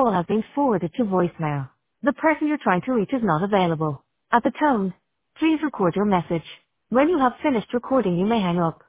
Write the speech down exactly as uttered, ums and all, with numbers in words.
call has been forwarded to voicemail. The person you're trying to reach is not available. At the tone, please record your message. When you have finished recording, you may hang up.